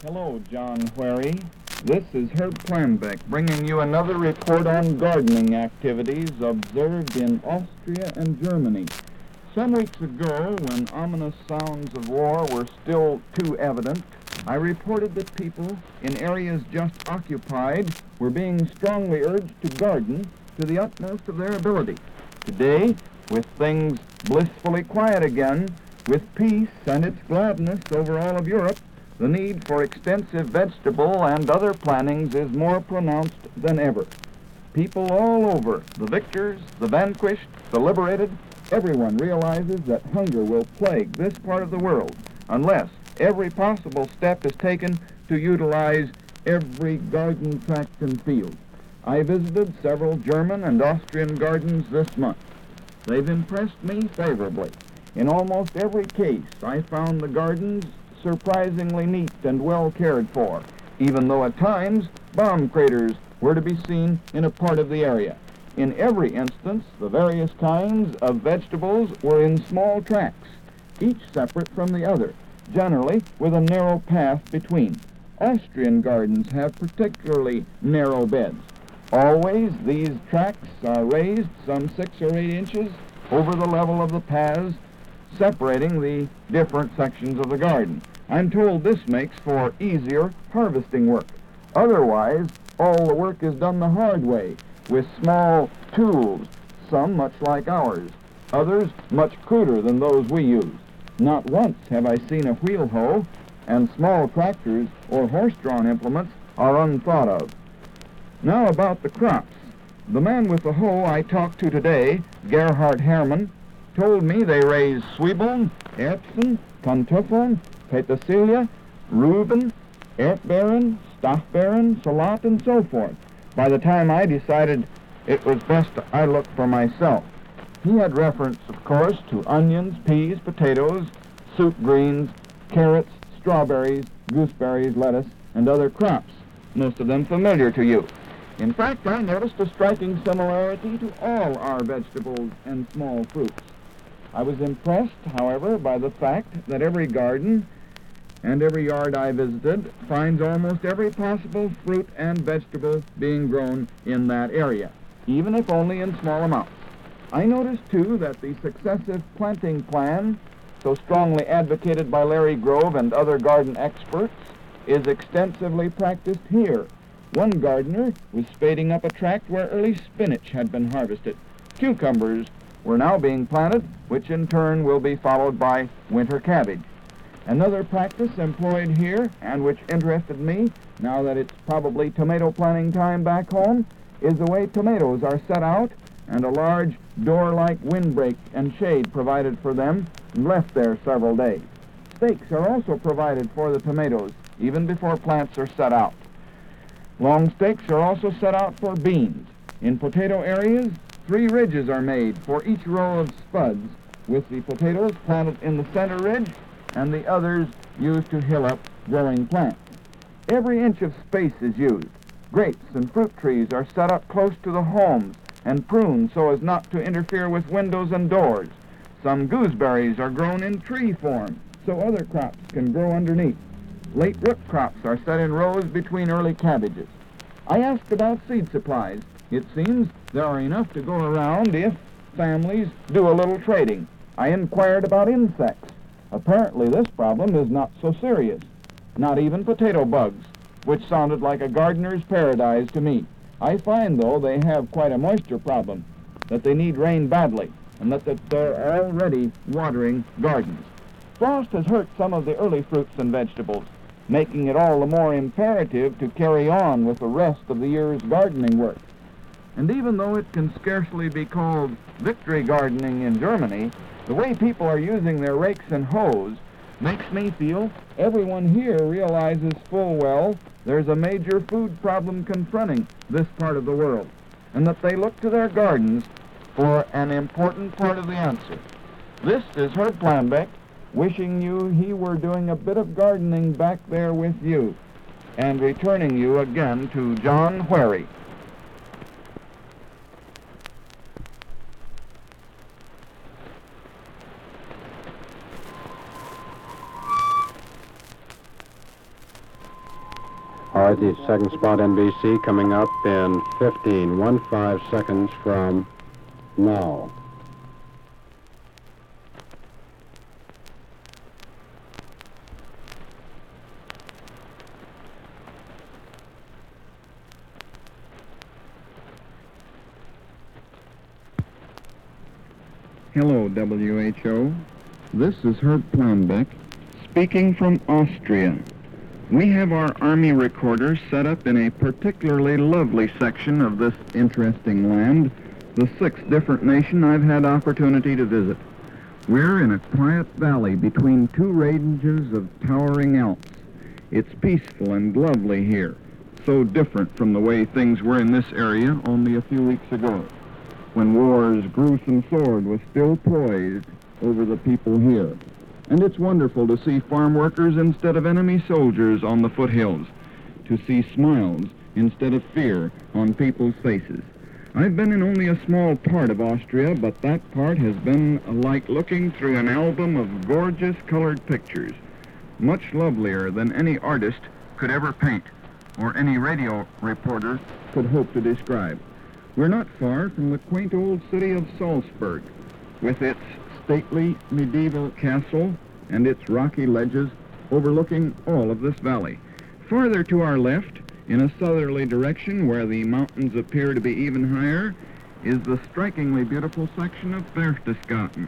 Hello, John Wherry. This is Herb Planbeck bringing you another report on gardening activities observed in Austria and Germany. Some weeks ago, when ominous sounds of war were still too evident, I reported that people in areas just occupied were being strongly urged to garden to the utmost of their ability. Today, with things blissfully quiet again, with peace and its gladness over all of Europe, the need for extensive vegetable and other plantings is more pronounced than ever. People all over, the victors, the vanquished, the liberated, everyone realizes that hunger will plague this part of the world unless every possible step is taken to utilize every garden tract and field. I visited several German and Austrian gardens this month. They've impressed me favorably. In almost every case, I found the gardens surprisingly neat and well cared for, even though at times bomb craters were to be seen in a part of the area. In every instance, the various kinds of vegetables were in small tracts, each separate from the other, generally with a narrow path between. Austrian gardens have particularly narrow beds. Always these tracts are raised some 6 or 8 inches over the level of the paths, separating the different sections of the garden. I'm told this makes for easier harvesting work. Otherwise, all the work is done the hard way, with small tools, some much like ours, others much cruder than those we use. Not once have I seen a wheel hoe, and small tractors or horse-drawn implements are unthought of. Now about the crops. The man with the hoe I talked to today, Gerhard Herrmann, told me they raise Zwiebeln, Erbsen, Kartoffeln, Petersilie, Rüben, Erdbeeren, Stachbeeren, Salat, and so forth. By the time I decided it was best I look for myself. He had reference, of course, to onions, peas, potatoes, soup greens, carrots, strawberries, gooseberries, lettuce, and other crops, most of them familiar to you. In fact, I noticed a striking similarity to all our vegetables and small fruits. I was impressed, however, by the fact that every garden and every yard I visited finds almost every possible fruit and vegetable being grown in that area, even if only in small amounts. I noticed, too, that the successive planting plan, so strongly advocated by Larry Grove and other garden experts, is extensively practiced here. One gardener was spading up a tract where early spinach had been harvested. Cucumbers were now being planted, which in turn will be followed by winter cabbage. Another practice employed here, and which interested me, now that it's probably tomato planting time back home, is the way tomatoes are set out and a large door-like windbreak and shade provided for them and left there several days. Stakes are also provided for the tomatoes, even before plants are set out. Long stakes are also set out for beans. In potato areas, 3 ridges are made for each row of spuds, with the potatoes planted in the center ridge and the others used to hill up growing plants. Every inch of space is used. Grapes and fruit trees are set up close to the homes and pruned so as not to interfere with windows and doors. Some gooseberries are grown in tree form so other crops can grow underneath. Late root crops are set in rows between early cabbages. I asked about seed supplies. It seems there are enough to go around if families do a little trading. I inquired about insects. Apparently this problem is not so serious. Not even potato bugs, which sounded like a gardener's paradise to me. I find, though, they have quite a moisture problem, that they need rain badly, and that they're already watering gardens. Frost has hurt some of the early fruits and vegetables, making it all the more imperative to carry on with the rest of the year's gardening work. And even though it can scarcely be called victory gardening in Germany, the way people are using their rakes and hoes makes me feel everyone here realizes full well there's a major food problem confronting this part of the world, and that they look to their gardens for an important part of the answer. This is Herb Planbeck, wishing you he were doing a bit of gardening back there with you, and returning you again to John Wherry. start the second spot NBC coming up in 15 seconds from now. Hello, WHO. This is Herb Planbeck, speaking from Austria. We have our Army recorder set up in a particularly lovely section of this interesting land, the sixth different nation I've had opportunity to visit. We're in a quiet valley between two ranges of towering Alps. It's peaceful and lovely here, so different from the way things were in this area only a few weeks ago, when war's gruesome sword was still poised over the people here. And it's wonderful to see farm workers instead of enemy soldiers on the foothills, to see smiles instead of fear on people's faces. I've been in only a small part of Austria, but that part has been like looking through an album of gorgeous colored pictures, much lovelier than any artist could ever paint, or any radio reporter could hope to describe. We're not far from the quaint old city of Salzburg, with its stately medieval castle and its rocky ledges overlooking all of this valley. Farther to our left, in a southerly direction where the mountains appear to be even higher, is the strikingly beautiful section of Berchtesgaden.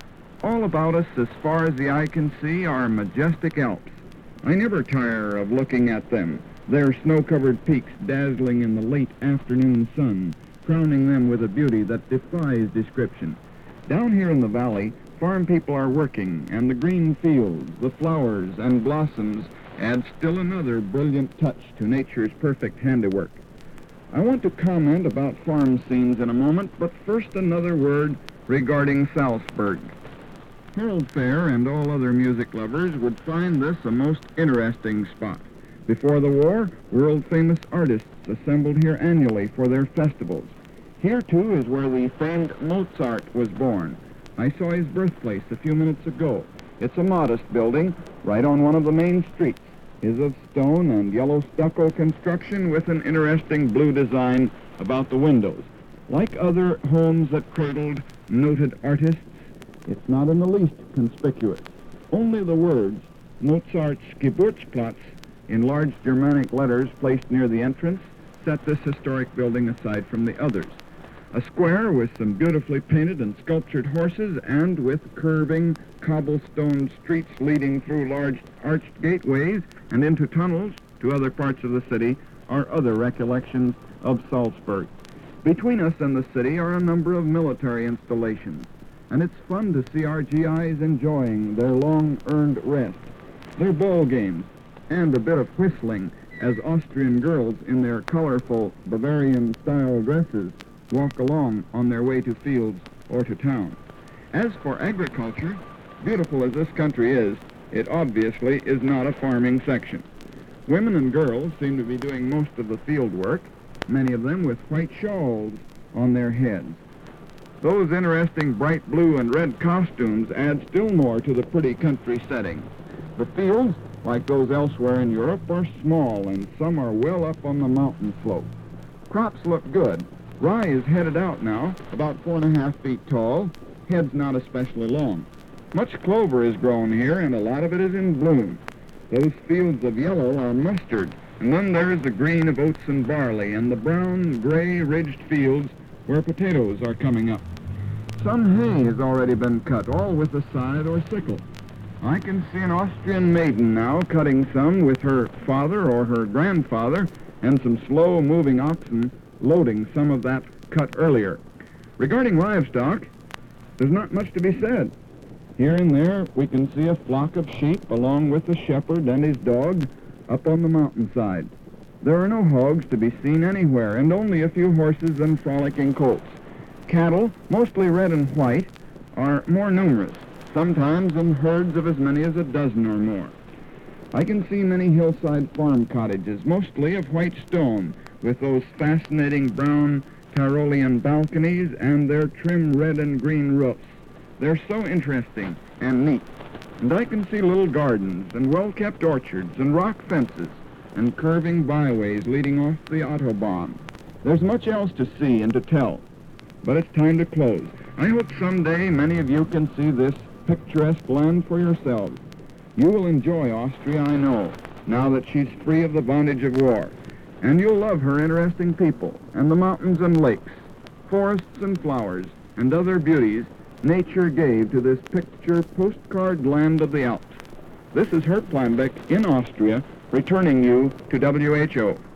All about us, as far as the eye can see, are majestic Alps. I never tire of looking at them, their snow-covered peaks dazzling in the late afternoon sun, crowning them with a beauty that defies description. Down here in the valley, farm people are working, and the green fields, the flowers and blossoms add still another brilliant touch to nature's perfect handiwork. I want to comment about farm scenes in a moment, but first another word regarding Salzburg. Harold Fair and all other music lovers would find this a most interesting spot. Before the war, world-famous artists assembled here annually for their festivals. Here, too, is where the famed Mozart was born. I saw his birthplace a few minutes ago. It's a modest building right on one of the main streets. Is of stone and yellow stucco construction with an interesting blue design about the windows. Like other homes that cradled noted artists, it's not in the least conspicuous. Only the words Mozart's Geburtsplatz in large Germanic letters placed near the entrance set this historic building aside from the others. A square with some beautifully painted and sculptured horses, and with curving cobblestone streets leading through large arched gateways and into tunnels to other parts of the city, are other recollections of Salzburg. Between us and the city are a number of military installations, and it's fun to see our GIs enjoying their long-earned rest, their ball games, and a bit of whistling as Austrian girls in their colorful Bavarian-style dresses walk along on their way to fields or to town. As for agriculture, beautiful as this country is, it obviously is not a farming section. Women and girls seem to be doing most of the field work, many of them with white shawls on their heads. Those interesting bright blue and red costumes add still more to the pretty country setting. The fields, like those elsewhere in Europe, are small, and some are well up on the mountain slope. Crops look good. Rye is headed out now, about 4.5 feet tall, heads not especially long. Much clover is grown here, and a lot of it is in bloom. Those fields of yellow are mustard, and then there's the green of oats and barley, and the brown, gray, ridged fields where potatoes are coming up. Some hay has already been cut, all with a scythe or sickle. I can see an Austrian maiden now cutting some with her father or her grandfather, and some slow-moving oxen loading some of that cut earlier. Regarding livestock, there's not much to be said. Here and there, we can see a flock of sheep along with the shepherd and his dog up on the mountainside. There are no hogs to be seen anywhere, and only a few horses and frolicking colts. Cattle, mostly red and white, are more numerous, sometimes in herds of as many as a dozen or more. I can see many hillside farm cottages, mostly of white stone, with those fascinating brown Tyrolean balconies and their trim red and green roofs. They're so interesting and neat. And I can see little gardens and well-kept orchards and rock fences, and curving byways leading off the Autobahn. There's much else to see and to tell, but it's time to close. I hope someday many of you can see this picturesque land for yourselves. You will enjoy Austria, I know, now that she's free of the bondage of war. And you'll love her interesting people, and the mountains and lakes, forests and flowers, and other beauties nature gave to this picture postcard land of the Alps. This is Herb Planbeck in Austria, returning you to WHO.